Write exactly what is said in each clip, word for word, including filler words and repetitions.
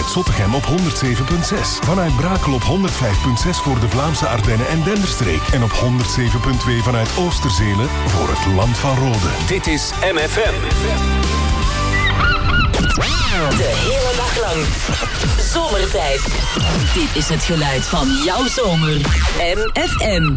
vanuit Zottegem op honderd zeven komma zes. Vanuit Brakel op honderd vijf komma zes voor de Vlaamse Ardennen en Denderstreek. En op honderd zeven komma twee vanuit Oosterzele voor het Land van Rode. Dit is M F M. De hele dag lang. Zomertijd. Dit is het geluid van jouw zomer. M F M.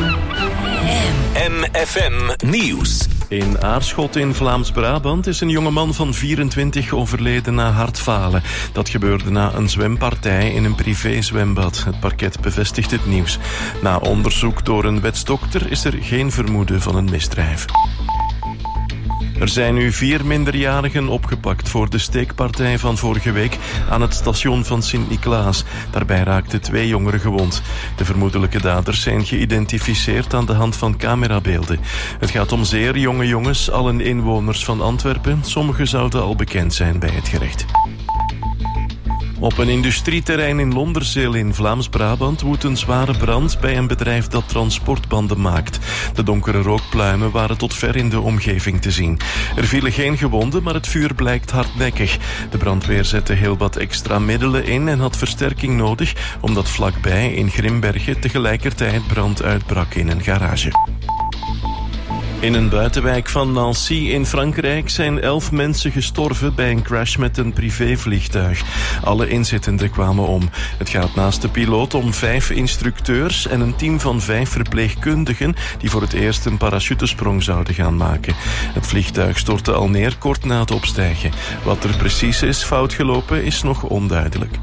M F M Nieuws. In Aarschot in Vlaams-Brabant is een jongeman van vierentwintig overleden na hartfalen. Dat gebeurde na een zwempartij in een privézwembad. Het parket bevestigt het nieuws. Na onderzoek door een wetsdokter is er geen vermoeden van een misdrijf. Er zijn nu vier minderjarigen opgepakt voor de steekpartij van vorige week aan het station van Sint-Niklaas. Daarbij raakten twee jongeren gewond. De vermoedelijke daders zijn geïdentificeerd aan de hand van camerabeelden. Het gaat om zeer jonge jongens, allen inwoners van Antwerpen. Sommigen zouden al bekend zijn bij het gerecht. Op een industrieterrein in Londerzeel in Vlaams-Brabant woedt een zware brand bij een bedrijf dat transportbanden maakt. De donkere rookpluimen waren tot ver in de omgeving te zien. Er vielen geen gewonden, maar het vuur blijkt hardnekkig. De brandweer zette heel wat extra middelen in en had versterking nodig, omdat vlakbij in Grimbergen tegelijkertijd brand uitbrak in een garage. In een buitenwijk van Nancy in Frankrijk zijn elf mensen gestorven bij een crash met een privévliegtuig. Alle inzittenden kwamen om. Het gaat naast de piloot om vijf instructeurs en een team van vijf verpleegkundigen die voor het eerst een parachutesprong zouden gaan maken. Het vliegtuig stortte al neer kort na het opstijgen. Wat er precies is fout gelopen is nog onduidelijk.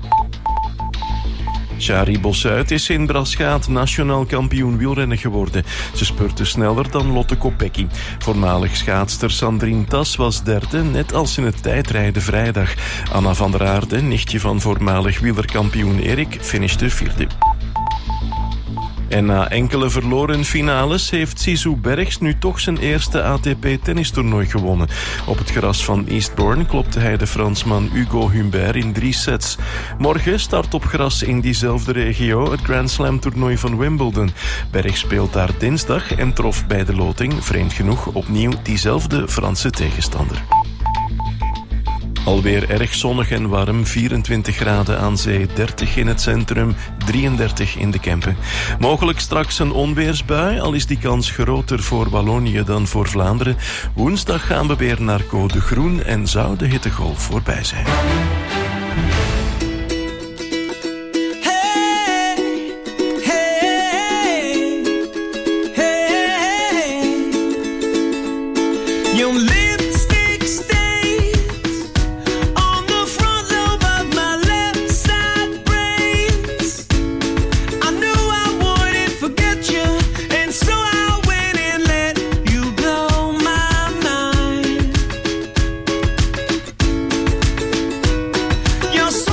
Shari Bossuit is in Braschaat nationaal kampioen wielrennen geworden. Ze spurte sneller dan Lotte Kopecky. Voormalig schaatster Sandrine Tas was derde, net als in het tijdrijden vrijdag. Anna van der Aarde, nichtje van voormalig wielerkampioen Erik, finishte vierde. En na enkele verloren finales heeft Sisu Bergs nu toch zijn eerste A T P-tennistoernooi gewonnen. Op het gras van Eastbourne klopte hij de Fransman Hugo Humbert in drie sets. Morgen start op gras in diezelfde regio het Grand Slam-toernooi van Wimbledon. Bergs speelt daar dinsdag en trof bij de loting, vreemd genoeg, opnieuw diezelfde Franse tegenstander. Alweer erg zonnig en warm, vierentwintig graden aan zee, dertig in het centrum, drieëndertig in de Kempen. Mogelijk straks een onweersbui, al is die kans groter voor Wallonië dan voor Vlaanderen. Woensdag gaan we weer naar code groen en zou de hittegolf voorbij zijn. You're so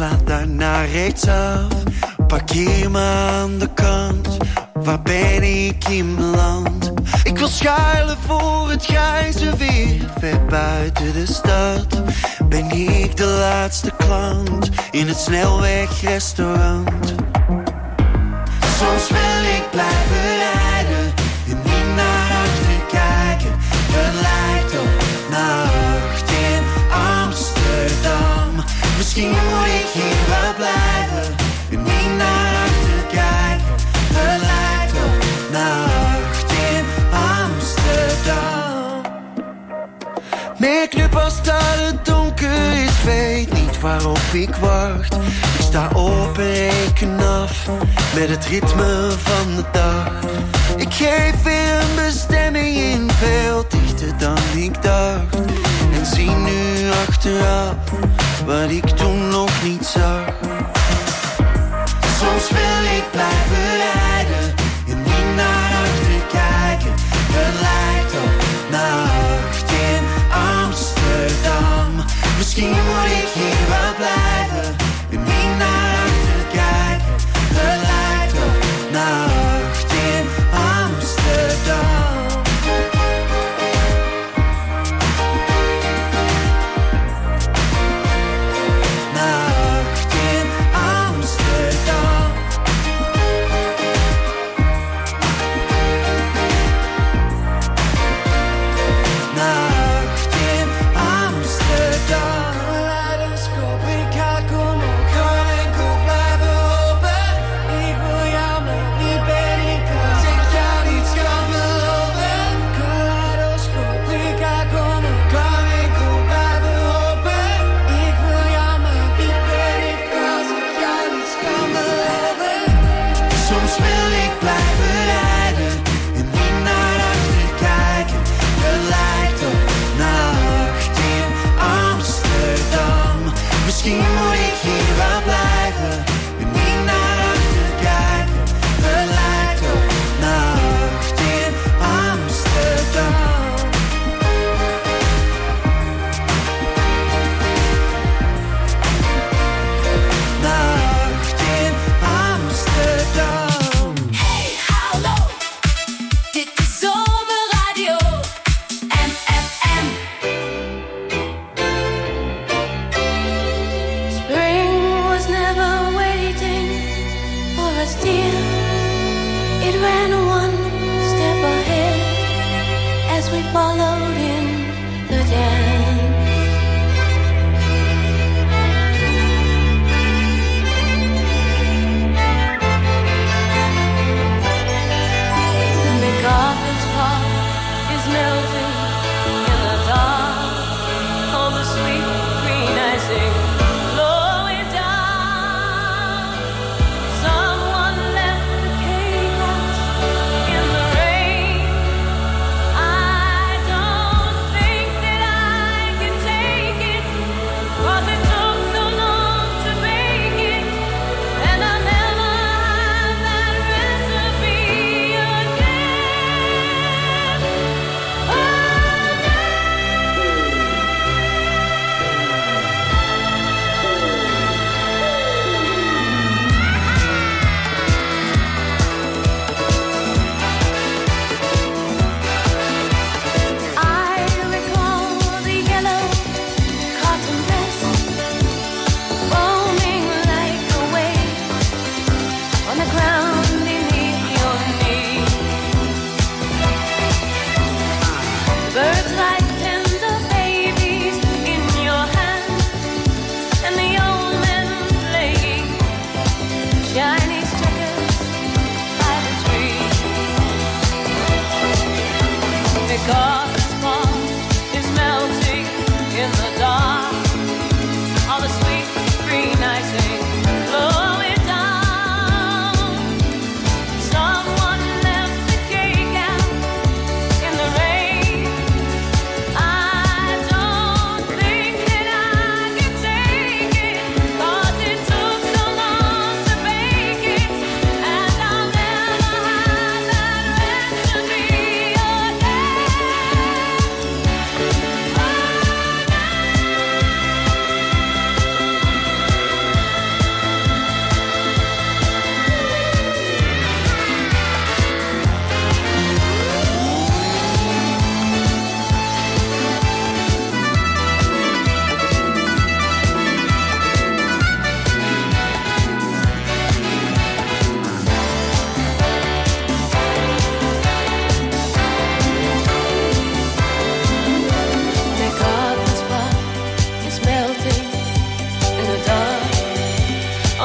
sla daarna rechtsaf. Parkeer me aan de kant, waar ben ik in beland? Ik wil schuilen voor het grijze weer, ver buiten de stad. Ben ik de laatste klant in het snelwegrestaurant? Soms wil ik blijven rijden en niet naar achter kijken. Het lijkt op nacht in Amsterdam. Misschien moet ik hier wel blijven en niet naar achter kijken. Het lijkt op nacht in Amsterdam. Merk nu pas dat het donker is, weet niet waarop ik wacht. Ik sta op en reken af met het ritme van de dag. Ik geef weer een bestemming in, veel dichter dan ik dacht. En zie nu achteraf wat ik toen nog niet zag. Soms wil ik blijven rijden en niet naar achter kijken. Het lijkt op nacht in Amsterdam. Misschien moet ik hier wel blijven en niet naar achter kijken. Het lijkt op nacht in Amsterdam. Nacht in Amsterdam. Nacht in Amsterdam. Kaleidoscoop, ik ga kom op, kan enkel blijven hopen. Ik wil jou, maar wie ben ik als ik jou niets kan beloven? Kaleidoscoop, ik ga kom op, kan enkel blijven hopen. Ik wil jou, maar wie ben ik als ik jou niets kan beloven? Soms wil ik blijven rijden en niet naar achter kijken. Het lijkt op nacht in Amsterdam. Misschien moet ik hier wel blijven en niet naar achter kijken. Het lijkt op nacht in Amsterdam. Nacht in Amsterdam. Hey, hallo, dit is Zomerradio M F M. Spring was never waiting for us, dear. It ran one step ahead as we followed in the dance. MacArthur's Park is melting in the dark. All the sweet green icing flowing down. Someone left the cake out in the rain. I don't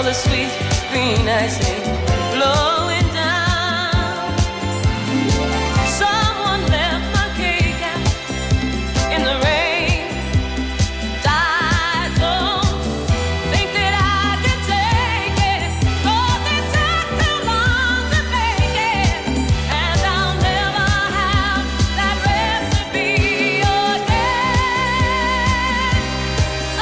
the sweet green icing flowing down. Someone left my cake out in the rain. I don't think that I can take it, 'cause it took too long to make it, and I'll never have that recipe again. Oh,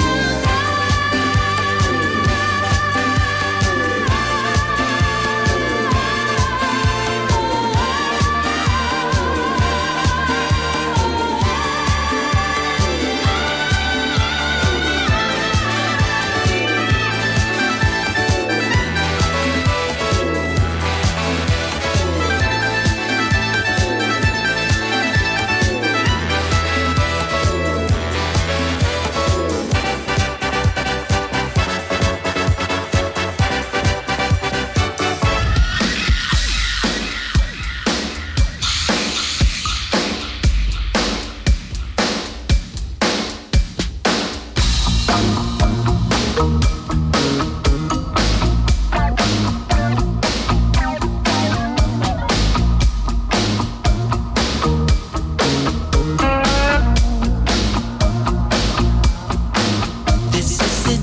this is it.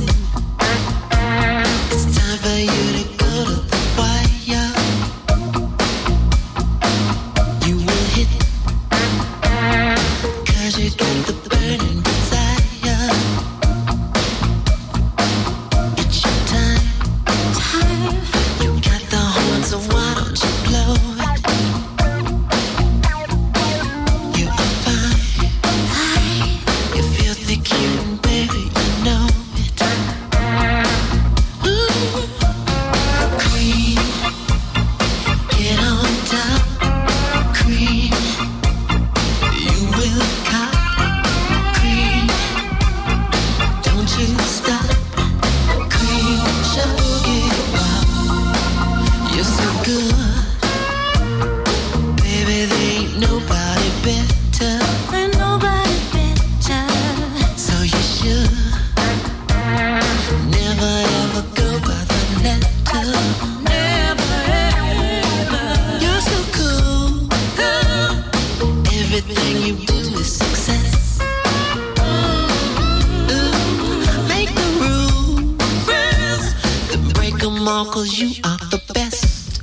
It's time for you to go to the wire. You will hit, 'cause you got the burning desire. It's your time, time. You got the horn, so why don't you blow it? You are fine, you feel the cute, baby, you know it. Ooh, cream, get on top, cream. You will cop, cream. Don't you stop, cream. Boogie Wop, you're so good, baby. There ain't nobody better. Ain't nobody better. So you should never ever go by the letter. Never ever. You're so cool, cool. Everything you do is success. Ooh, make the rules, then break 'em all, 'cause you are the best.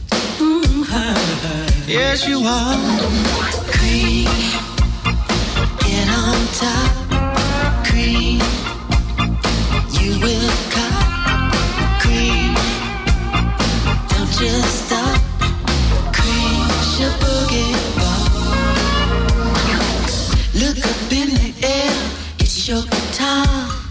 Yes, you are. Cream, get on top, cream. You will cop, cream. Don't just stop, cream. Your boogie ball. Look up in the air, it's your guitar.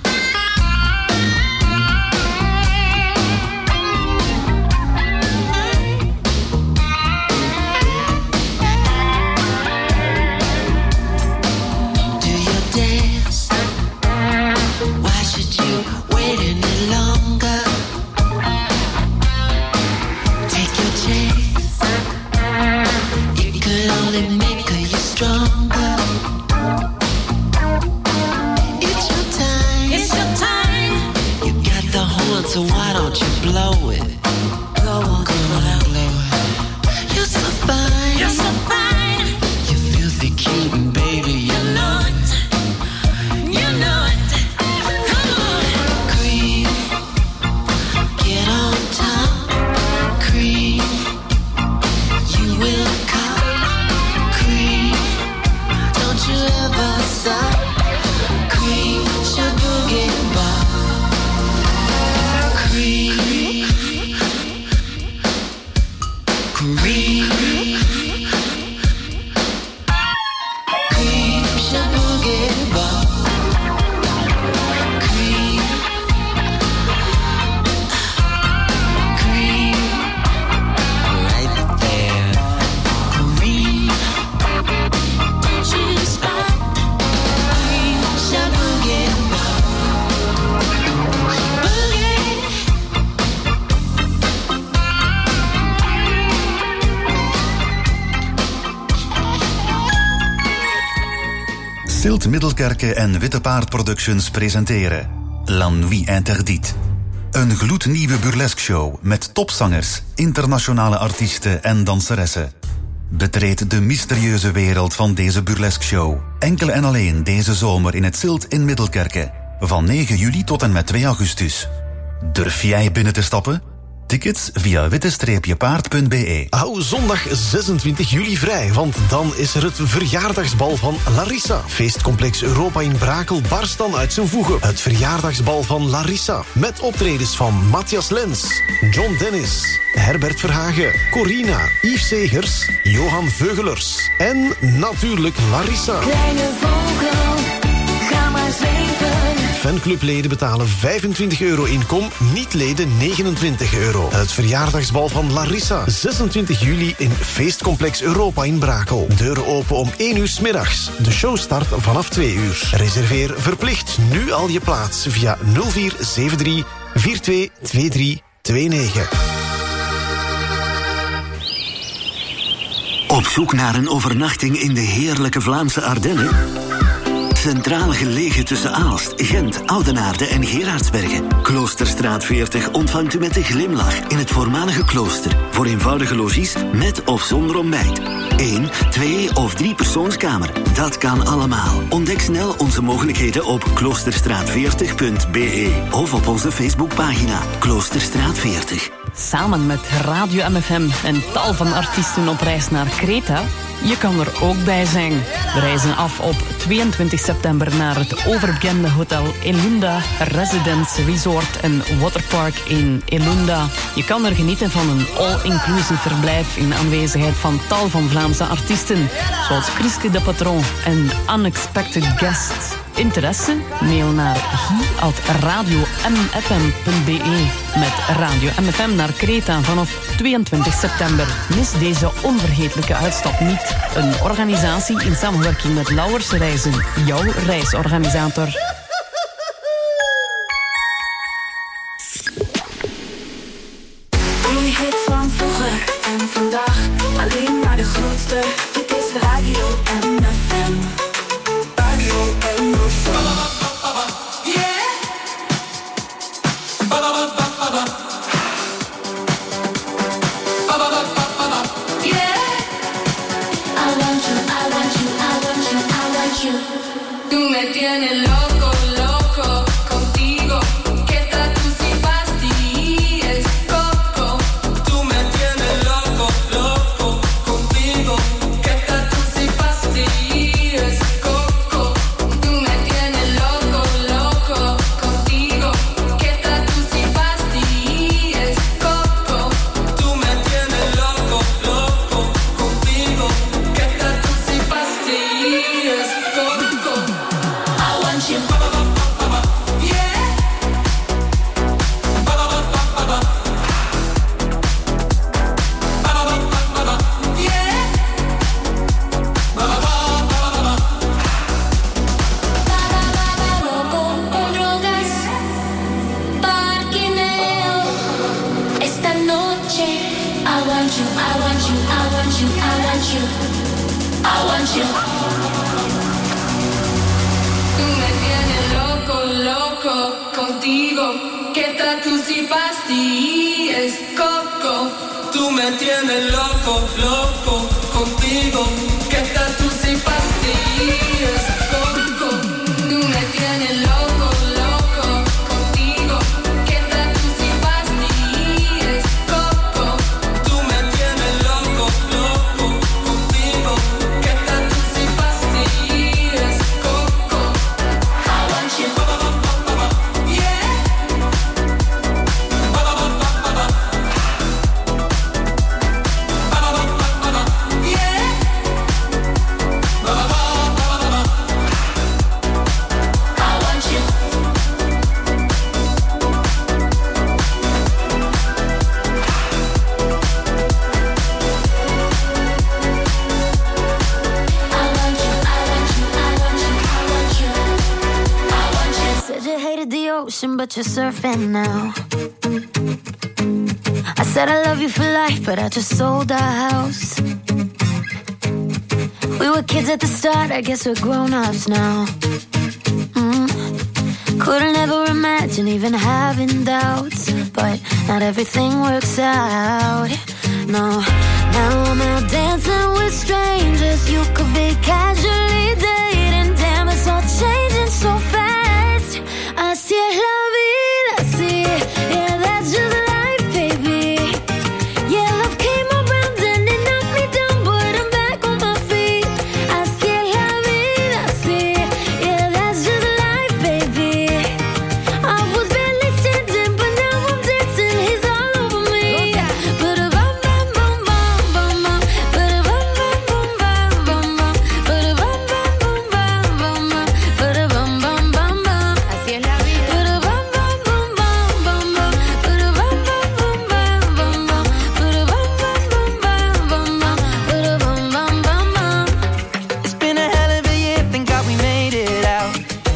Do your dance. Why should you wait any longer? Take your chance. It could only make you stronger. It's your time. It's your time. You got the horn, so why don't you blow it? Go on, go on and blow it. You're so fine. You're so fine. You filthy cute, and baby, you know it. You know it. Come on. Cream, get on top, cream. You will cop, cream. Don't you ever stop, cream. Your boogie bop, cream, cream, cream. Your boogie bop, cream, cream. Right there, cream. Don't you stop, cream. Your boogie bop, boogie. Stilt Middelkerke en Witte Paard Productions presenteren La Nuit Interdite. Een gloednieuwe burlesque show met topzangers, internationale artiesten en danseressen. Betreed de mysterieuze wereld van deze burlesque show. Enkel en alleen deze zomer in het Zilt in Middelkerke. Van negen juli tot en met twee augustus. Durf jij binnen te stappen? Tickets via witte paard punt b e. Hou zondag zesentwintig juli vrij, want dan is er het verjaardagsbal van Larissa. Feestcomplex Europa in Brakel barst dan uit zijn voegen. Het verjaardagsbal van Larissa. Met optredens van Matthias Lens, John Dennis, Herbert Verhagen, Corina, Yves Segers, Johan Veugelers en natuurlijk Larissa. Kleine vogel, ga maar zweven. Fanclubleden betalen vijfentwintig euro inkom, niet-leden negenentwintig euro. Het verjaardagsbal van Larissa, zesentwintig juli in Feestcomplex Europa in Brakel. Deuren open om één uur 's middags. De show start vanaf twee uur. Reserveer verplicht nu al je plaats via nul vier zeven drie vier twee twee drie twee negen. Op zoek naar een overnachting in de heerlijke Vlaamse Ardennen? Centraal gelegen tussen Aalst, Gent, Oudenaarde en Gerardsbergen. Kloosterstraat veertig ontvangt u met een glimlach in het voormalige klooster. Voor eenvoudige logies met of zonder ontbijt. Eén, twee of drie persoonskamer. Dat kan allemaal. Ontdek snel onze mogelijkheden op kloosterstraat veertig punt b e of op onze Facebookpagina Kloosterstraat veertig. Samen met Radio M F M en tal van artiesten op reis naar Kreta. Je kan er ook bij zijn. We reizen af op tweeëntwintig september naar het overbekende hotel Elunda Residence Resort en Waterpark in Elunda. Je kan er genieten van een all-inclusive verblijf in aanwezigheid van tal van Vlaamse artiesten, zoals Chriske de Patron en Unexpected Guests. Interesse? Mail naar guy at radio m f m punt b e met Radio M F M naar Kreta vanaf tweeëntwintig september. Mis deze onvergetelijke uitstap niet. Een organisatie in samenwerking met Lauwers Reizen, jouw reisorganisator. Een hit van vroeger en vandaag, alleen maar de grootste. Dit is Radio M F M. Radio M F M. Yeah. Tú me tienes loco, loco contigo. ¿Qué tal tú si pastillas, coco? Tú me tienes loco, loco contigo. ¿Qué tal tú si pastillas, coco? Tú me tienes loco, loco contigo. ¿Qué tal tú si pastillas, coco? Tú me tienes loco, loco contigo. ¿Qué tal tú si pastillas, coco? I want you. Tú me tienes loco, loco contigo. ¿Qué tal tú si pastillas, coco? Tú me tienes loco, loco contigo. ¿Qué tal tú si pastillas, coco? Tú me tienes loco, loco contigo. ¿Qué tal tú si pastillas, coco? Tú me tienes loco, loco contigo. ¿Qué tal tú si pastillas, coco? I want you. Yeah. But you're surfing now. I said I love you for life, but I just sold our house. We were kids at the start, I guess we're grown-ups now. Mm. Couldn't ever imagine even having doubts, but not everything works out. No, now I'm out dancing with strangers. You could be casually dating. Damn, it's all changing so fast. Así es la vida, sí. Yeah, that's just life, baby. Yeah, love came around and it knocked me down, but I'm back on my feet. Así es la vida, sí. Yeah, that's just life, baby. I was barely standing, but now I'm dancing. He's all over me. Ba-da-bum, bum, bum, bum, bum, bum. Ba-da-bum, bum, bum, bum, bum, bum. Ba-da-bum, bum, bum, bum, bum, bum. Ba-da-bum, bum, bum, bum. Así es la vida. Ba-da-bum, bum, bum, bum, bum, bum. Ba-da-bum, bum, bum, bum, bum, bum. Ba-da-bum, bum, bum, bum, bum, bum. Ba-da-bum, bum, bum, bum. It's been a hell of a year, thank God we made it out.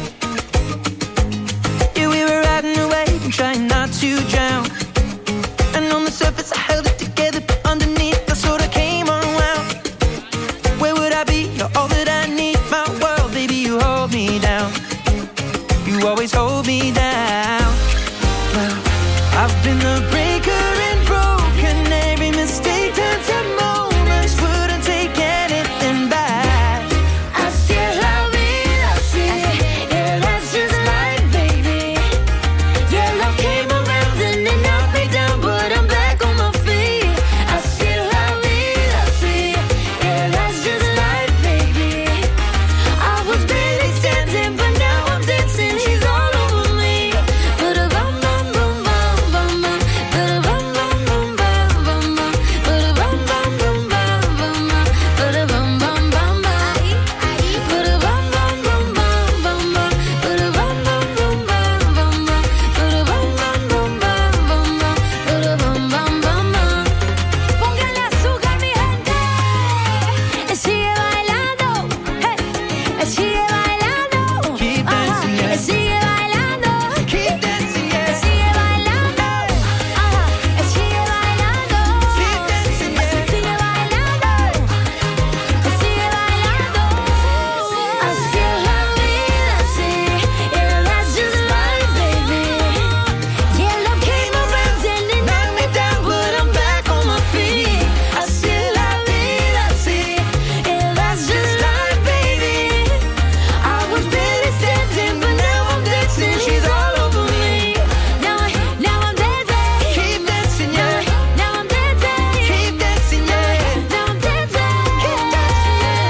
Yeah, we were riding away and trying not to drown. And on the surface I held it together, but underneath I sort of came unwound. Where would I be? You're all that I need. My world, baby, you hold me down. You always hold me down. Well, I've been the breaker and broken. Every mistake turns to moments. Wouldn't take anything back. Así es la vida, sí. Yeah, that's just life, baby. Yeah, love came around and it knocked me down, but I'm back on my feet. Así es la vida, sí. Yeah, that's just life, baby. I was barely standing, but now I'm dancing. He's all over me. Ba-da-bum, bum, bum, bum, bum, bum. Ba-da-bum, bum, bum, bum, bum, bum. Ba-da-bum, bum, bum, bum, bum, bum. Ba-da-bum, bum, bum, bum. Ba-da-bum, bum, bum, bum, bum, bum. Ba-da-bum, bum, bum, bum, bum, bum. Ba-da-bum, bum, bum, bum, bum, bum. Ba-da-bum, bum, bum, bum. Póngale azúcar, mi gente. Sigue bailando. Hey. Sigue bailando. Keep dancing, yeah. Sigue bailando. Keep dancing, yeah. Sigue bailando. Ajá. Sigue bailando. Keep dancing, yeah. Sigue bailando. Sigue bailando. Así es la vida, sí. Yeah, that's just life, baby. Yeah, love came around and it knocked me down, but I'm back on my feet. Así es la vida, sí. Yeah, that's just life, baby. I was barely standing, but now I'm dancing. She's all over me. Now, I, now I'm dancing. Keep dancing, yeah. Now I'm dancing. Keep dancing, yeah. Now I'm dancing. Keep dancing, yeah.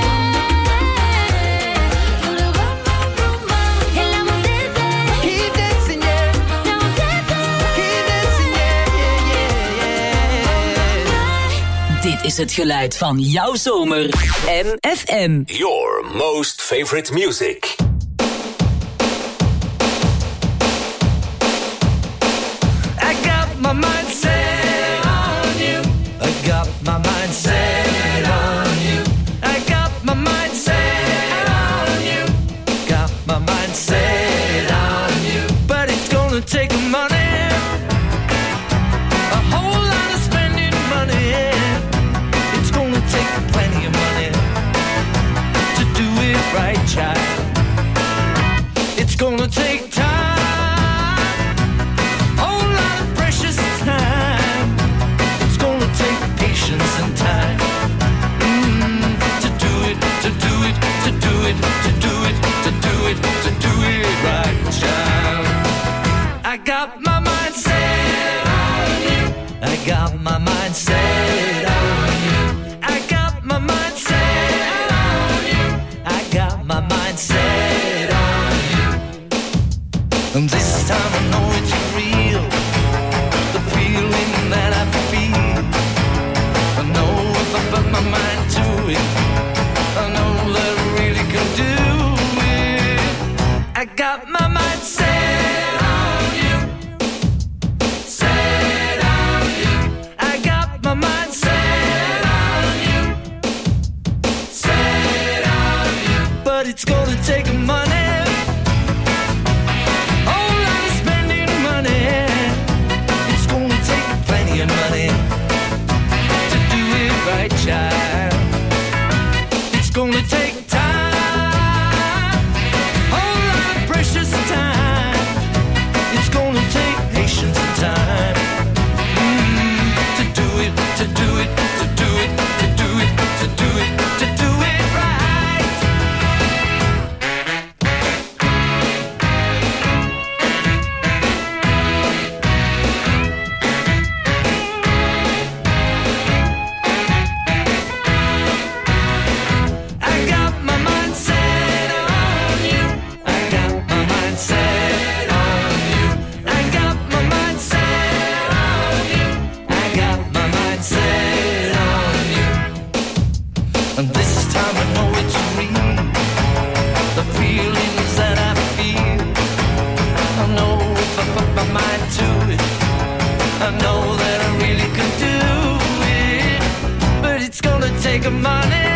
Ba-da-bum, bum, bum, bum. And now I'm dancing. Keep dancing, yeah. Now I'm dancing. Keep dancing, yeah, yeah, yeah. Dit is het geluid van jouw zomer. M F M. Your most favorite music. I got my mind set on you. I got my mind set on you. I got my mind set on you. Got my mind set on you. But it's gonna take money, a whole lot of spending money. It's gonna take plenty of money to do it right, child. It's gonna take time, whole lot of precious time. It's gonna take patience and time mm, to do it, to do it, to do it, to do it, to do it, to do it right, child. I got my mind set on you. I got my mind set on you. I got my mind set on you. I got my mind set on you. And this time I know it's real, the feeling that I feel. I know if I put my mind to it, I know that I really can do it. I got my mind set on you, set on you. I got my mind set patience and time. Mm, to do it, to do it, to do it, to do it, to do it, to do it right. I got my mind set on you. I got my mind set on you. I got my mind set on you. I got my mind set on you. And this time I know it's real. The feelings that I feel. I know if I put my mind to it, I know that I really could do it. But it's gonna take a money.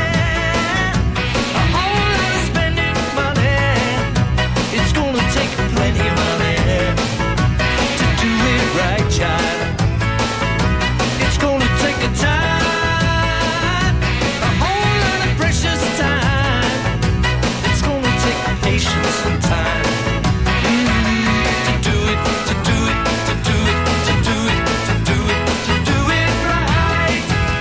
A whole lot of spending money. It's gonna take plenty of money to do it right, child. It's gonna take a time, a whole lot of precious time. It's gonna take patience and time. Mm, to do it, to do it, to do it, to do it, to do it, to do it right.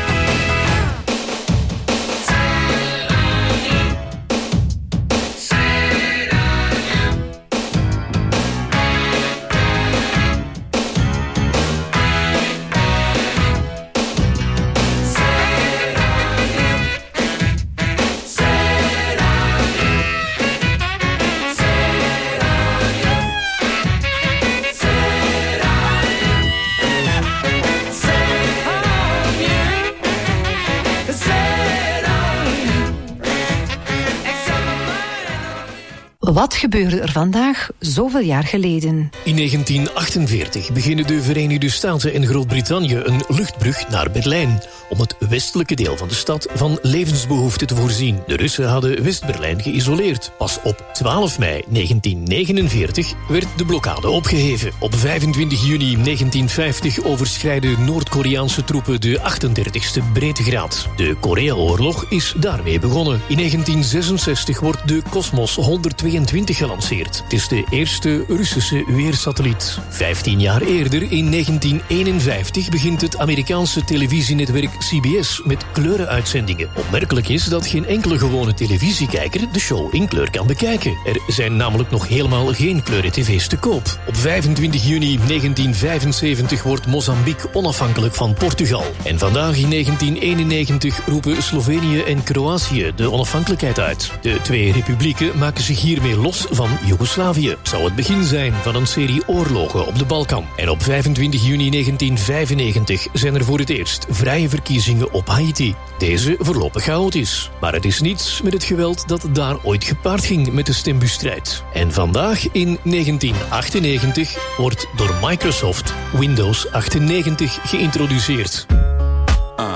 Wat gebeurde er vandaag zoveel jaar geleden? In negentien achtenveertig beginnen de Verenigde Staten en Groot-Brittannië een luchtbrug naar Berlijn om het westelijke deel van de stad van levensbehoeften te voorzien. De Russen hadden West-Berlijn geïsoleerd. Pas op twaalf mei negentien negenenveertig werd de blokkade opgeheven. Op vijfentwintig juni negentien vijftig overschrijden Noord-Koreaanse troepen de achtendertigste breedtegraad. De Korea-oorlog is daarmee begonnen. In negentien zesenzestig wordt de Cosmos honderdtweeëntwintig gelanceerd. Het is de eerste Russische weersatelliet. Vijftien jaar eerder, in negentien eenenvijftig, begint het Amerikaanse televisienetwerk C B S met kleurenuitzendingen. Opmerkelijk is dat geen enkele gewone televisiekijker de show in kleur kan bekijken. Er zijn namelijk nog helemaal geen kleuren-tv's te koop. Op vijfentwintig juni negentien vijfenzeventig wordt Mozambique onafhankelijk van Portugal. En vandaag in negentien eenennegentig roepen Slovenië en Kroatië de onafhankelijkheid uit. De twee republieken maken zich hiermee los van Joegoslavië. Het zou het begin zijn van een serie oorlogen op de Balkan. En op vijfentwintig juni negentien vijfennegentig zijn er voor het eerst vrije verkiezingen op Haiti. Deze verlopen chaotisch. Maar het is niets met het geweld dat daar ooit gepaard ging met de stembusstrijd. En vandaag in negentien achtennegentig wordt door Microsoft Windows achtennegentig geïntroduceerd. Uh,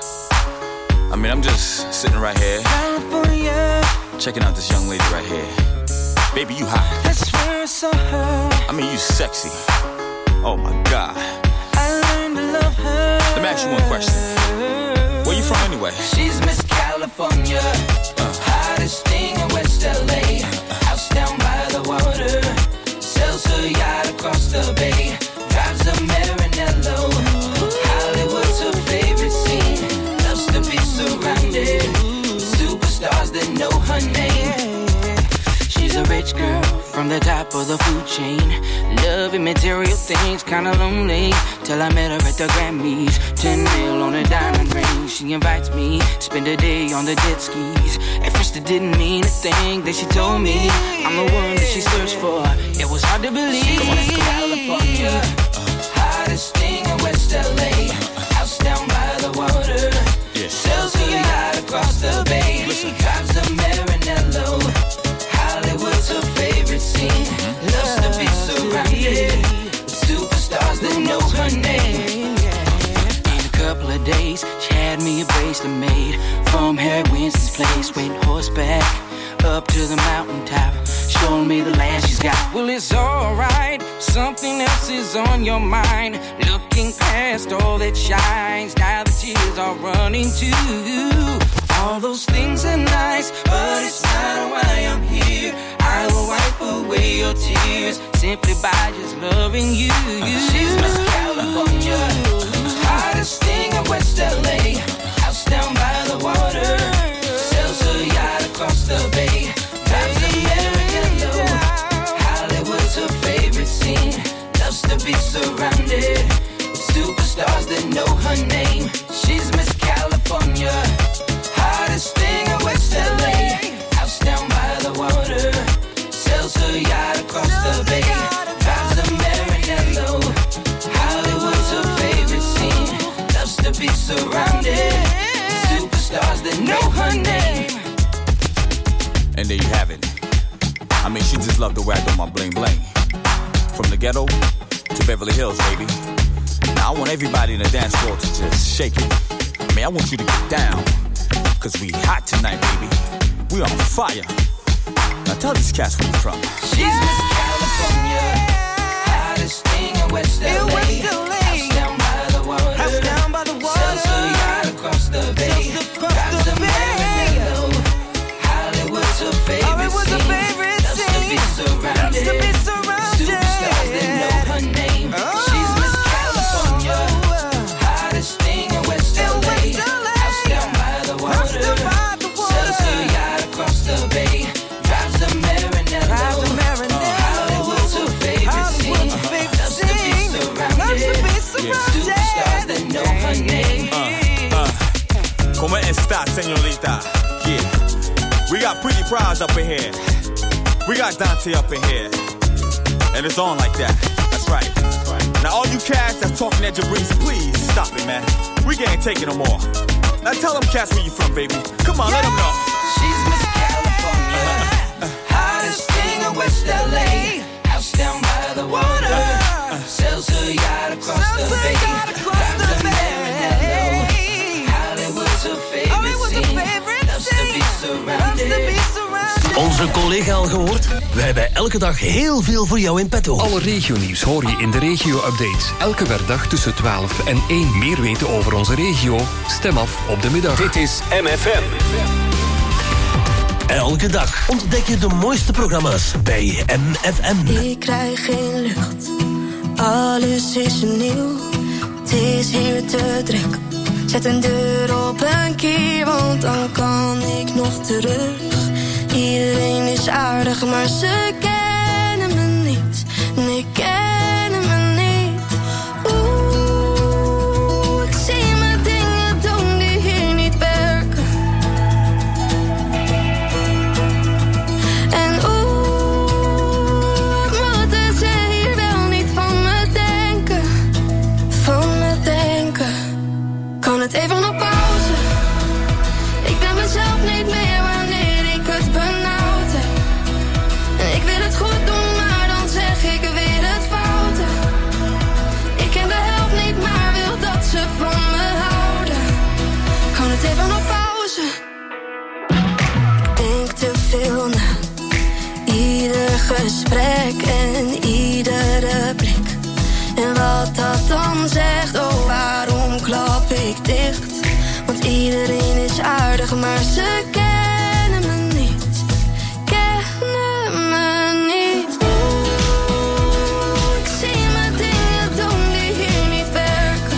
I mean, I'm just sitting right here, checking out this young lady right here. Baby, you hot. That's where I saw her. I mean, you sexy. Oh my God. I learned to love her. Let me ask you one question. Where you from anyway? She's Miss California, Uh. hottest thing in West L A. House down by the water, sells her yacht across the bay, drives a Maranello. Hollywood's her favorite scene, loves to be surrounded with superstars that know her name. She's a rich girl from the top of the food chain, loving material things, kinda lonely, till I met her at the Grammys. Ten mil on a diamond ring, she invites me, spend a day on the jet skis. At first it didn't mean a thing, then she told me I'm the one that she searched for. It was hard to believe. California, hottest thing in West L A, house down by the water, sells her yacht across the bay, drives a Maranello. Hollywood's her favorite scene, loves to be surrounded with superstars that know her name. In a couple of days, she had me a bracelet made from Harry Winston's place. Went horseback up to the mountaintop, showing me the land she's got. Well, it's alright, something else is on your mind. Looking past all that shines, now the tears are running too. All those things are nice, but it's not why I'm here. I I will wipe away your tears simply by just loving you. She's Miss California, hottest thing in West L A. House down by the water, sells a yacht across the bay. Drives a Maranello, Hollywood's her favorite scene. Loves to be surrounded with superstars that know her name. She's Miss California, hottest thing in West L A. House down by the water, sells her yacht across the bay. Drives a Maranello, Hollywood's her favorite scene. Loves to be surrounded with superstars that know her name. And there you have it. I mean, she just loved the way I do my bling bling. From the ghetto to Beverly Hills, baby. Now I want everybody in the dance floor to just shake it. I mean, I want you to get down, cause we hot tonight, baby. We on fire. Now tell these cats where you from. She's Miss California, hottest thing in West L A. House down by the water, house down by the water. Sells her yacht across the bay. Drives a Maranello, Hollywood's her favorite Hollywood's scene. Her favorite Loves scene. To be surrounded, Loves to be surrounded. Superstars that know her name. Oh. She's Miss California, hottest thing in West L A. House down by the water, sells her yacht across the bay. Drives a Maranello, Hollywood's her favorite scene. Loves to be surrounded, superstars that know her name. Uh, uh, ¿Cómo está, señorita? Yeah, we got Pretty Prize up in here. We got Dante up in here. And it's on like that. That's right. Now all you cats that's talking at Jabrice, please stop it, man. We can't take it no more. Now tell them cats where you from, baby. Come on, yeah. Let them know. She's Miss California, hottest thing in West L A. House down by the water, sells her yacht across the bay. Drives a Maranello, Hollywood's her favorite scene. Loves to be surrounded. Onze collega al gehoord? We hebben elke dag heel veel voor jou in petto. Alle regionieuws hoor je in de regio-updates. Elke werkdag tussen twaalf en één. Meer weten over onze regio? Stem af op de middag. Dit is M F M. Elke dag ontdek je de mooiste programma's bij M F M. Ik krijg geen lucht, alles is nieuw. Het is hier te druk. Zet een deur op een kier, want dan kan ik nog terug. Iedereen is aardig, maar ze kennen me niet. Nee, kennen me niet. Oeh, ik zie me dingen doen die hier niet werken. En oeh, wat moeten ze hier wel niet van me denken? Van me denken. Kan het even op pauze? Ik ben mezelf niet meer wanneer ik het benauwd heb. En ik wil het goed doen, maar dan zeg ik weer het foute. Ik ken de helft niet, maar wil dat ze van me houden. Kan het even op pauze? Ik denk te veel na. Ieder gesprek en iedere blik. En wat dat dan zegt, oh waarom klap ik dicht? Want iedereen is aardig, maar ze kennen me niet. Kennen me niet. Oeh, ik zie me dingen doen die hier niet werken.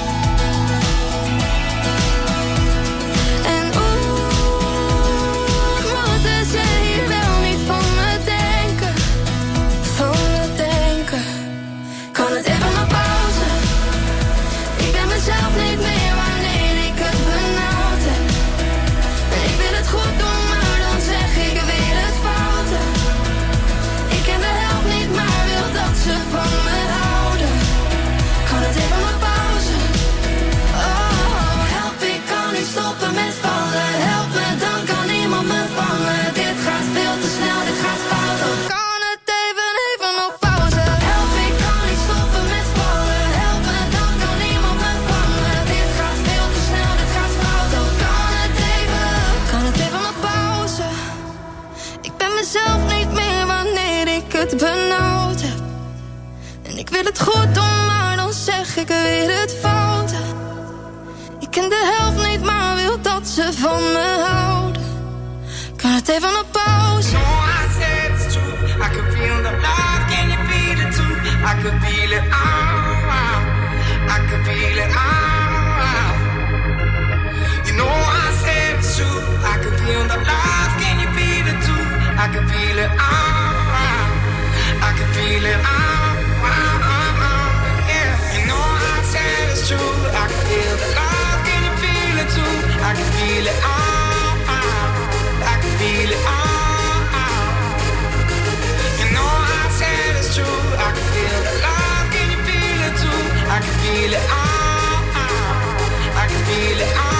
En oeh, moeten ze hier wel niet van me denken? Van me denken. Kan het even op pauze? Ik ben mezelf niet meer wanneer ik het benauwd heb. En ik wil het goed doen, maar dan zeg ik weer het foute. Ik ken de helft niet, maar wil dat ze van me houden. Kan het even op pauze? Oh, help, ik kan niet stoppen met vallen. Help me, dan kan niemand me vangen. Dit gaat veel te snel, dit gaat fout. Oh, kan het even, even op pauze? Help, ik kan niet stoppen met vallen. Help me, dan kan niemand me vangen. Dit gaat veel te snel, dit gaat fout. Oh, kan het even, kan het even op pauze? Ik ben mezelf niet meer wanneer ik het benauwd heb. En ik wil het goed doen, maar dan zeg ik weer het foute. Ik ken de helft niet, maar wil dat ze van me houden. Kan het even op pauze? No, I said it's true. I could feel it all. I could feel it all. You know I said it's true. I could feel the love. Can you feel it too? I could feel it all. I could feel it all. Yeah. You know I said it's true. I could feel the love. Can you feel it too? I could feel it all. I could feel it all. You know I said it's true. I could feel the love. Can you feel it too? I could feel it all. I could feel it all.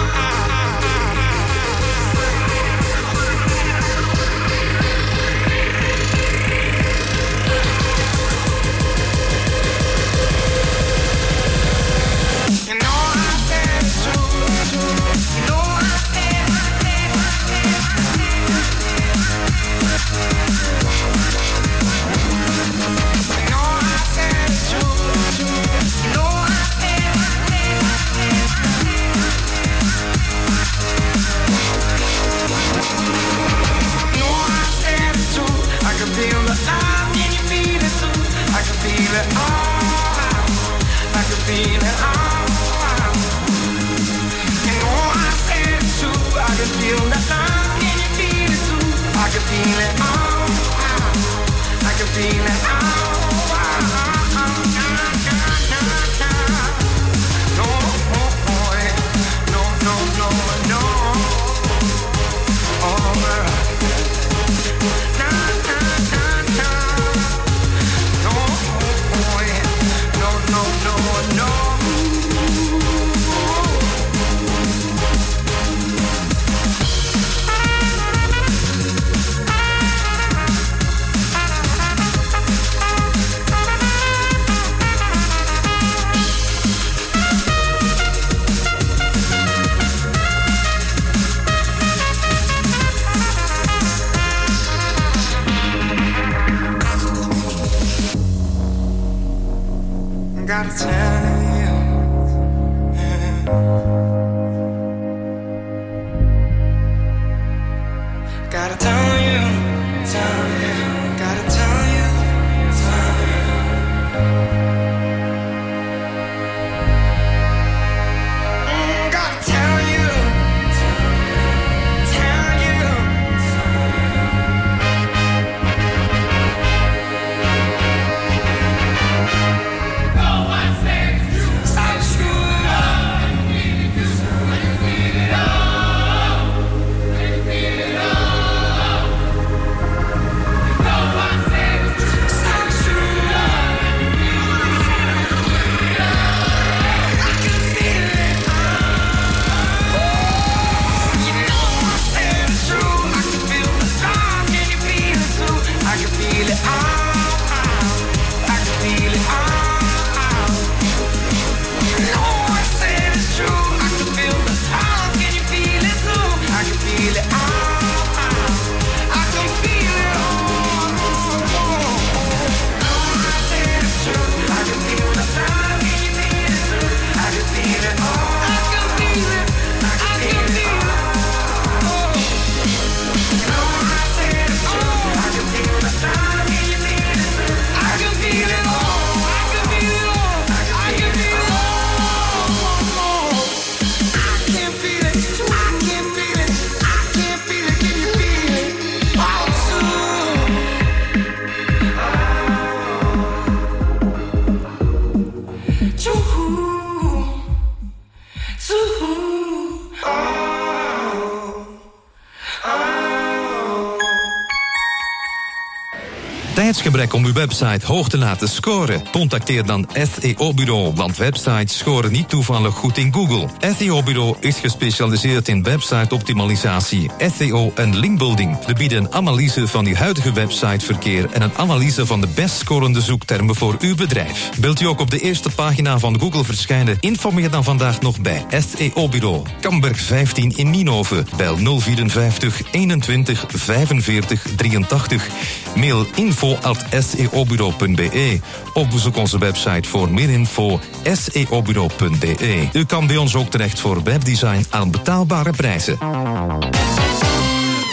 Tijdsgebrek om uw website hoog te laten scoren? Contacteer dan S E O-bureau, want websites scoren niet toevallig goed in Google. S E O-bureau is gespecialiseerd in website-optimalisatie, S E O en linkbuilding. We bieden een analyse van uw huidige websiteverkeer en een analyse van de best scorende zoektermen voor uw bedrijf. Wilt u ook op de eerste pagina van Google verschijnen? Informeer dan vandaag nog bij S E O-bureau. Kamberg vijftien in Nienhoven. Bel nul vierenvijftig eenentwintig vijfenveertig drieëntachtig. Mail info at s e o bureau punt b e. Of bezoek onze website voor meer info s e o bureau punt b e. U kan bij ons ook terecht voor webdesign aan betaalbare prijzen.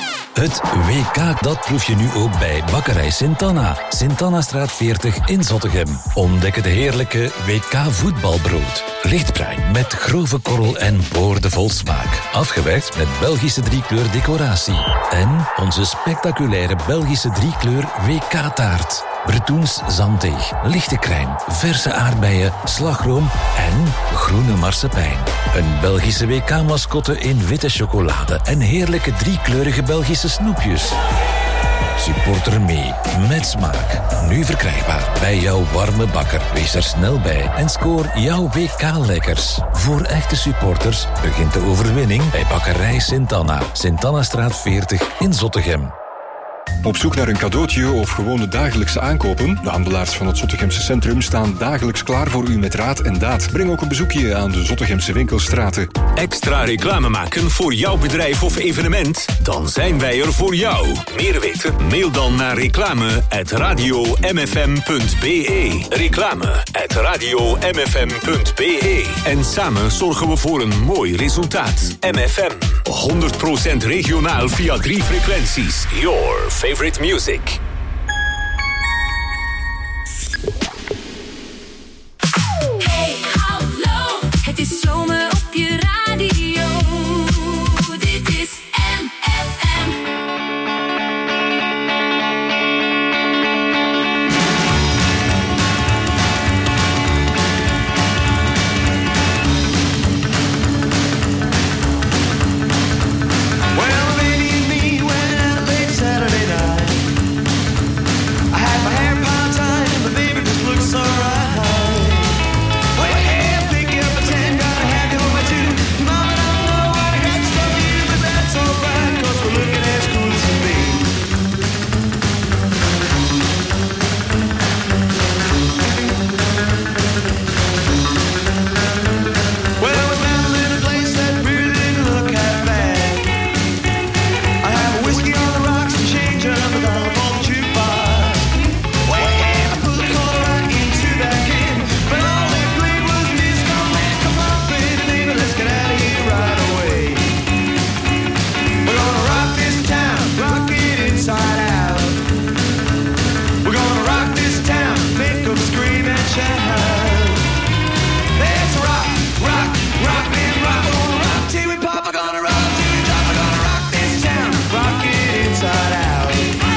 Het W K, dat proef je nu ook bij Bakkerij Sint-Anna. Sint-Annastraat veertig in Zottegem. Ontdek het heerlijke W K voetbalbrood. Lichtbruin met grove korrel en boordevol smaak. Afgewerkt met Belgische driekleur decoratie. En onze spectaculaire Belgische driekleur W K-taart. Bretoens zanddeeg, lichte crème, verse aardbeien, slagroom en groene marsepein. Een Belgische W K-mascotte in witte chocolade en heerlijke driekleurige Belgische snoepjes. Supporter mee, met smaak. Nu verkrijgbaar bij jouw warme bakker. Wees er snel bij en scoor jouw W K-lekkers. Voor echte supporters begint de overwinning bij Bakkerij Sint-Anna. Sint-Annastraat veertig in Zottegem. Op zoek naar een cadeautje of gewone dagelijkse aankopen? De handelaars van het Zottegemse centrum staan dagelijks klaar voor u met raad en daad. Breng ook een bezoekje aan de Zottegemse winkelstraten. Extra reclame maken voor jouw bedrijf of evenement? Dan zijn wij er voor jou. Meer weten? Mail dan naar reclame at radio m f m punt b e. Reclame at radio m f m punt b e. En samen zorgen we voor een mooi resultaat. M F M, honderd procent regionaal via drie frequenties. Your favorite music. Hey, hallo, het is zomer op je radio. Dit is M F M. Well, maybe me went out late Saturday night. I had my hair piled tight and the baby just looked so right. Well, hey, I'm thinking of a ten, gotta have you on my two. Mama, I don't know what I got to you, but that's alright, cause we're looking as cool as can be. Well, we found a little place that really didn't look half bad. I have a whiskey on the rocks and change up a dollar for the jukebox. Well, I put a quarter right into that can, but all they played was disco. Man, come on, baby, baby, let's get out of here right away. We're gonna rock this town, rock it inside out. We're gonna rock this town, make them scream and shout. Let's rock, rock, rock, man, rock. We're gonna rock till we pop, we're gonna rock till we drop. We're gonna rock this town, rock it inside out.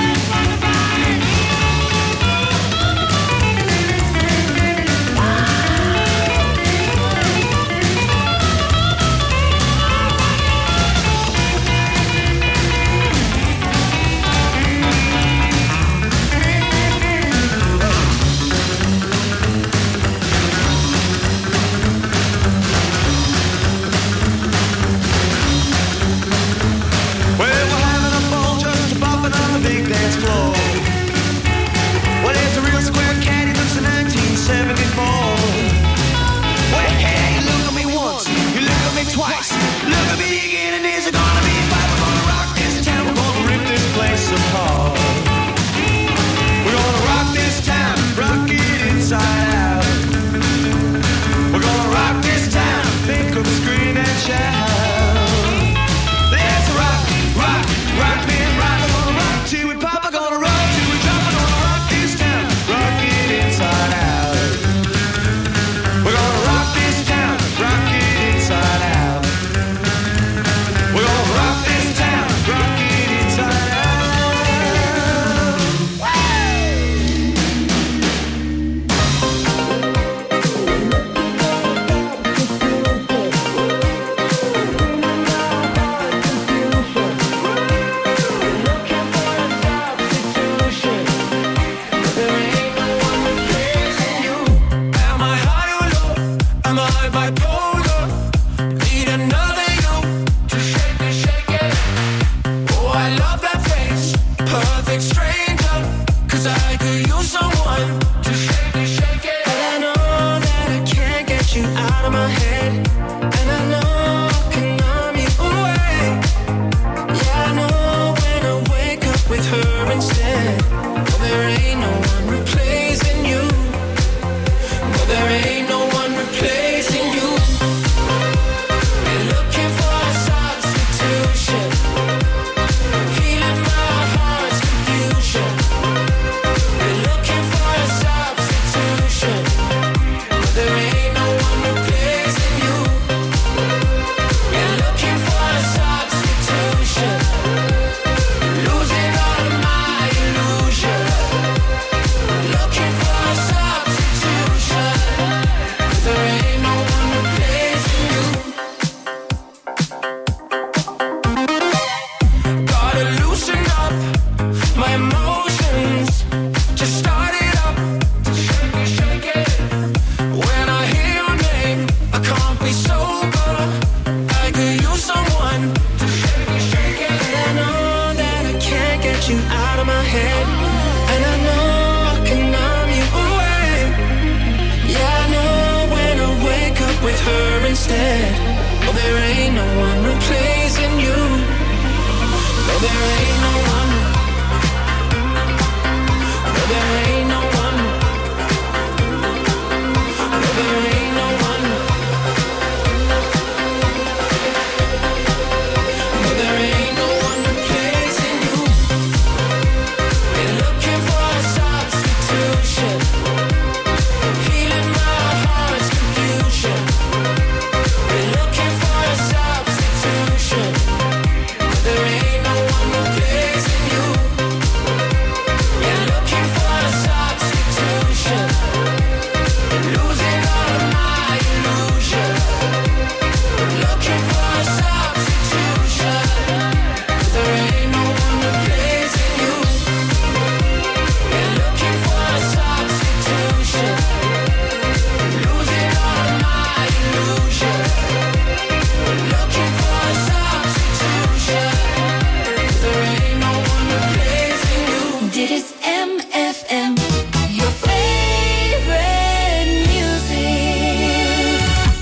Well, we're having a ball just a bopping on the big dance floor. Well, it's a real square cat, he looks in nineteen seventy-four. Well, hey, look at me once, you look at me twice, look at me again, and there's gonna be a fight. We're gonna rock this town, we're gonna rip this place apart. We're gonna rock this town, rock it inside out. We're gonna rock this town, make them scream and shout. Let's rock, rock, rock, man, rock. We're gonna rock till we pop, we're gonna rock till we drop. We're gonna rock this town, rock it inside out. We're gonna rock this town, rock it inside out. We're gonna rock this town, rock it inside out. Am I high or low? Am I bipolar? Need another you to shake it, shake it. Oh, I love that face, perfect stranger. Cause I could use someone to shake it, shake it. But I know that I can't get you out of my head. And I know I can numb you away. Yeah, I know when I wake up with her instead. Well, there ain't no one replacing you. Well, there ain't no one replacing you. Been looking for a substitution. Feeling instead. Oh, there ain't no one replacing you. No, there ain't no one. No, there ain't no one. No, there ain't no one. No, there ain't no one replacing you. Been looking for a substitution. Healing my heart's confusion. Been looking for a substitution. There ain't no one replacing you. Yeah, looking for a substitution. Losing all of my illusion. Looking for a substitution. There ain't no one replacing you. Yeah, looking for a substitution. Losing all of my illusion. Looking for a substitution. There ain't no one replacing you. Dit is M F M, your favorite music.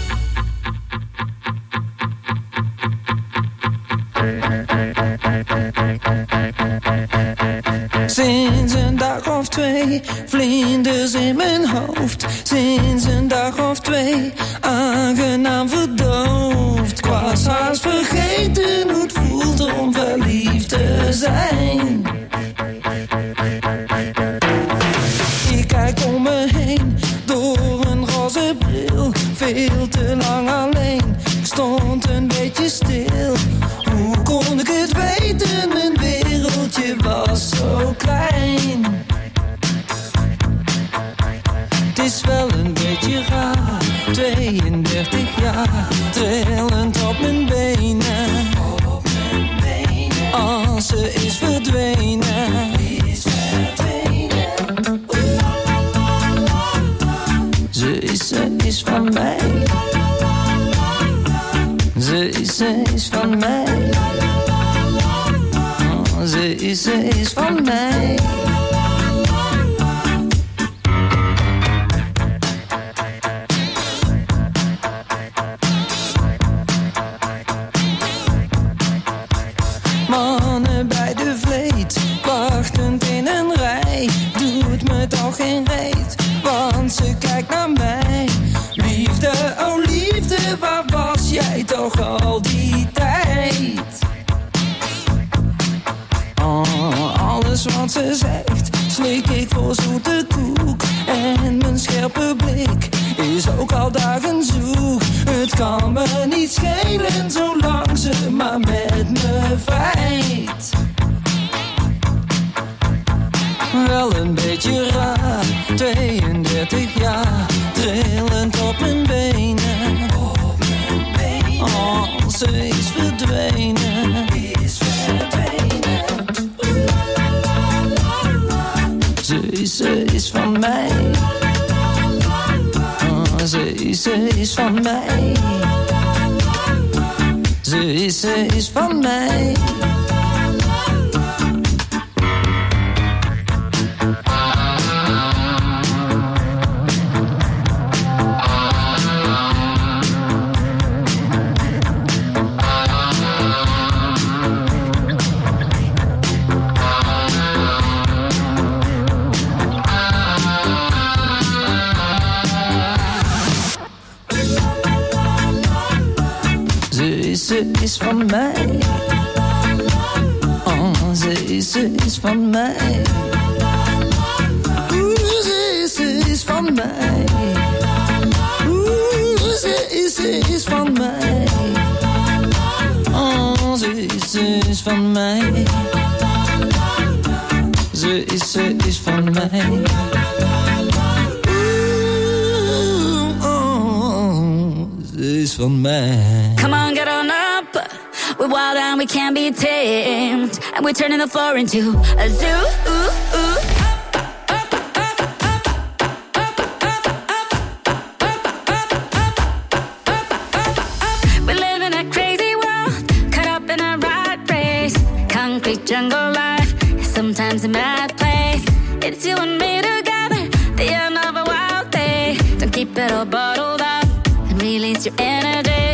Sinds een dag of twee, vlinders in mijn hoofd. Sinds een dag of twee, aangenaam verdoofd. Ik was haast vergeten hoe het voelt om verliefd te zijn. Ik kijk om me heen, door een roze bril. Veel te lang alleen, ik stond een beetje stil. Hoe kon ik het weten, mijn wereldje was zo klein. Het is wel een beetje raar, tweeëndertig jaar, trillend op mijn benen. Als ze is verdwenen. Ze is, ze is van mij. Ze is, ze is van mij. Oh, ze is, ze is van mij. Mannen bij de vleet, wachtend in een rij. Doet me toch geen reet, want ze kijkt naar mij. Liefde, oh liefde, waar was jij toch al die tijd? Oh, alles wat ze zegt, slik ik voor zoete koek. En mijn scherpe blik is ook al dagen zoek. Het kan me niet schelen, zolang ze maar met me vrijt. Wel een beetje raar, tweeëndertig jaar, trillend op mijn benen. Oh, ze is verdwenen. Ze is, ze is van mij. Oh, ze is, ze is van mij. Ze is, ze is van mij. Ze is van mij. Oh, ze is, ze is van mij. Oeh, ze is, ze is van mij. Oeh, ze is, ze is van mij. Oh, ze is, ze is van mij. Ze is, ze is van mij. Oeh, oh, ze is van mij. Come on, get on up. We're wild and we can't be tamed. And we're turning the floor into a zoo. Ooh, ooh. We live in a crazy world, caught up in a rat race. Concrete jungle life, sometimes a mad place. It's you and me together, the end of a wild day. Don't keep it all bottled up and release your energy.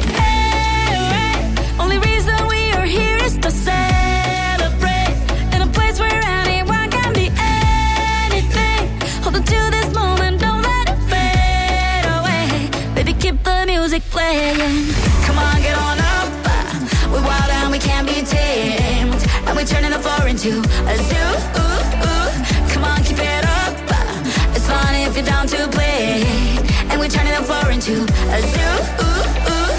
playing. Come on, get on up. We're wild and we can't be tamed. And we're turning the floor into a zoo. Ooh, ooh. Come on, keep it up. It's fun if you're down to play. And we're turning the floor into a zoo. Ooh, ooh.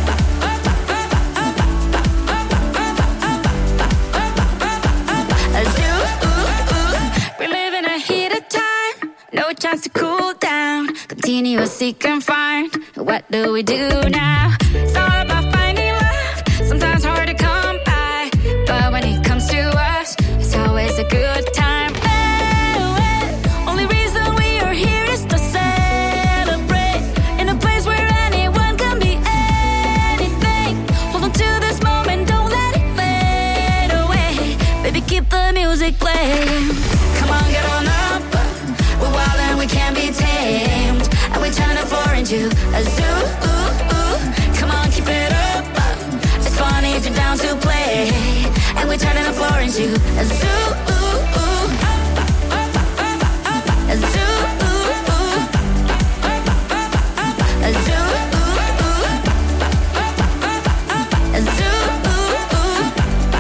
A zoo. Ooh, ooh. We're living a heated time. No chance to cool down. Continuously confined. What do we do now? It's all about finding love. Sometimes hard to come by. But when it comes to us, it's always a good time. Hey, hey. Only reason we are here is to celebrate. In a place where anyone can be anything. Hold on to this moment, don't let it fade away. Baby, keep the music playing. Come on, get on up. We're wild and we can't be tamed. And we're turning the floor into a zoo. Ooh, ooh. Come on, keep it up. It's funny if you're down to play. And we're turning the floor into a zoo. Ooh, ooh. A zoo. Ooh, ooh. A zoo. Ooh, ooh. A zoo. Ooh, ooh.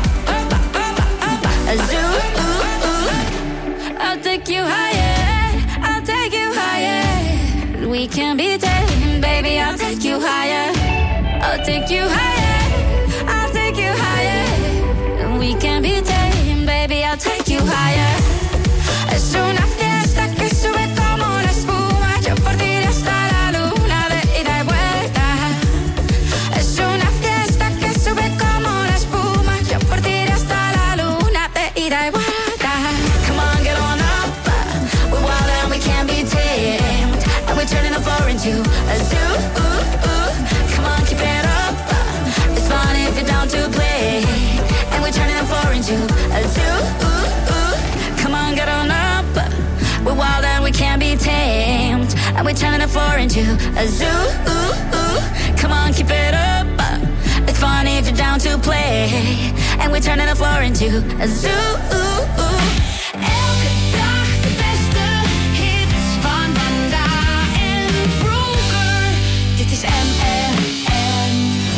A zoo. Ooh, ooh. I'll take you higher. I'll take you higher. We can be tamed, baby. I'll take you higher. I'll take you higher. I'll take you higher. We can be tamed, baby. I'll take you higher. Es una fiesta que sube como una espuma. Yo por ti iré hasta la luna de ida y vuelta. Es una fiesta que sube como una espuma. Yo por ti iré hasta la luna de ida y vuelta. Come on, get on up. We're wild and we can't be tamed. And we're turning the floor into a zoo. Ooh, ooh. Come on, keep it up. It's fun if you're down to play. And we're turning the floor into a zoo. Ooh, ooh. Come on, get on up. We're wild and we can't be tamed. And we're turning the floor into a zoo. Ooh, ooh. Come on, keep it up. It's fun if you're down to play. And we're turning the floor into a zoo. Ooh, ooh. Elke dag de beste hits van vandaag en vroeger. Dit is M F M.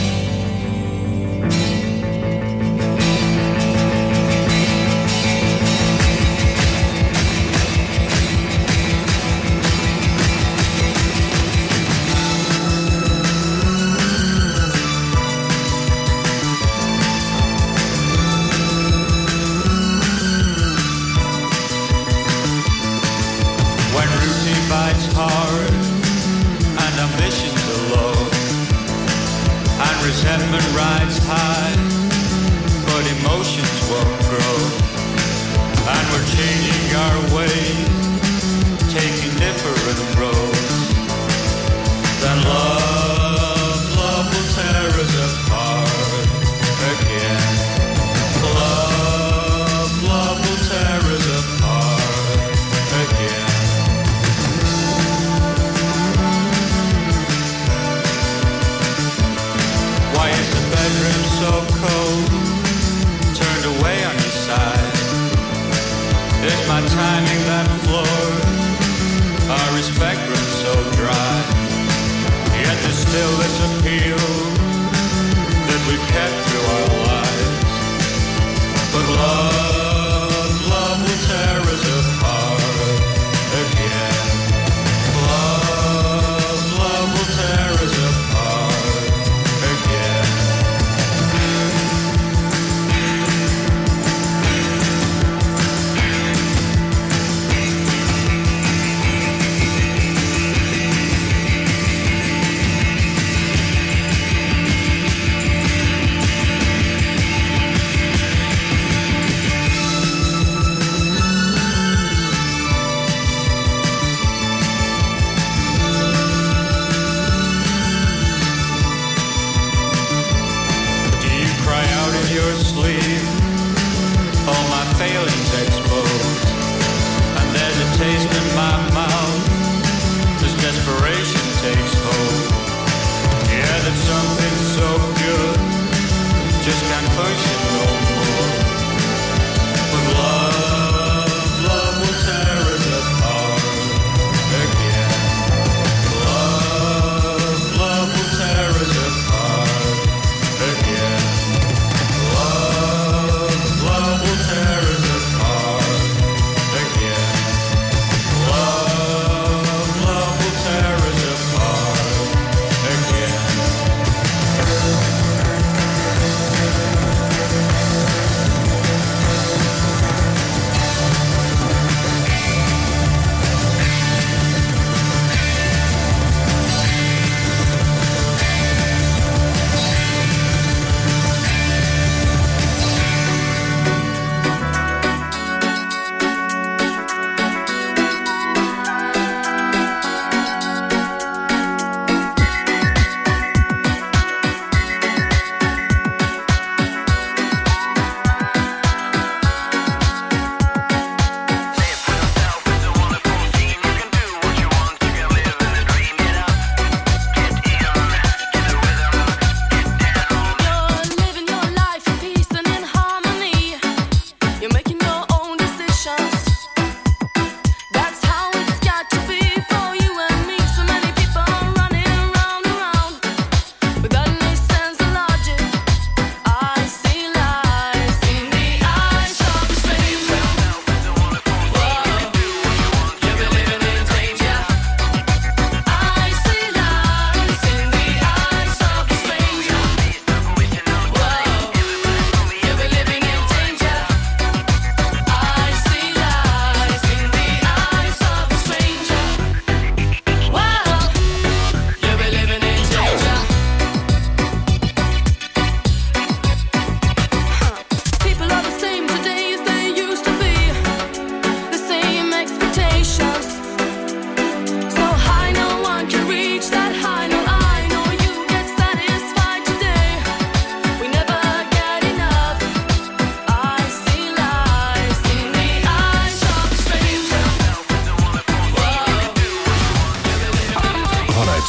Bites hard and ambitions are low, and resentment rides high, but emotions won't grow. And we're changing our ways, taking different roads. Then love, love will tear us apart again. Love, love will tear us apart again. Why is the bedroom so cold? Turned away on your side. Is my timing that floored? Our respect runs so dry. Yet there's still this appeal that we've kept through our lives. But love, love will tear us apart again. Love, love will tear us apart again. failings exposed, and there's a taste in my mouth as desperation takes hold. Yeah, that something so good just can't function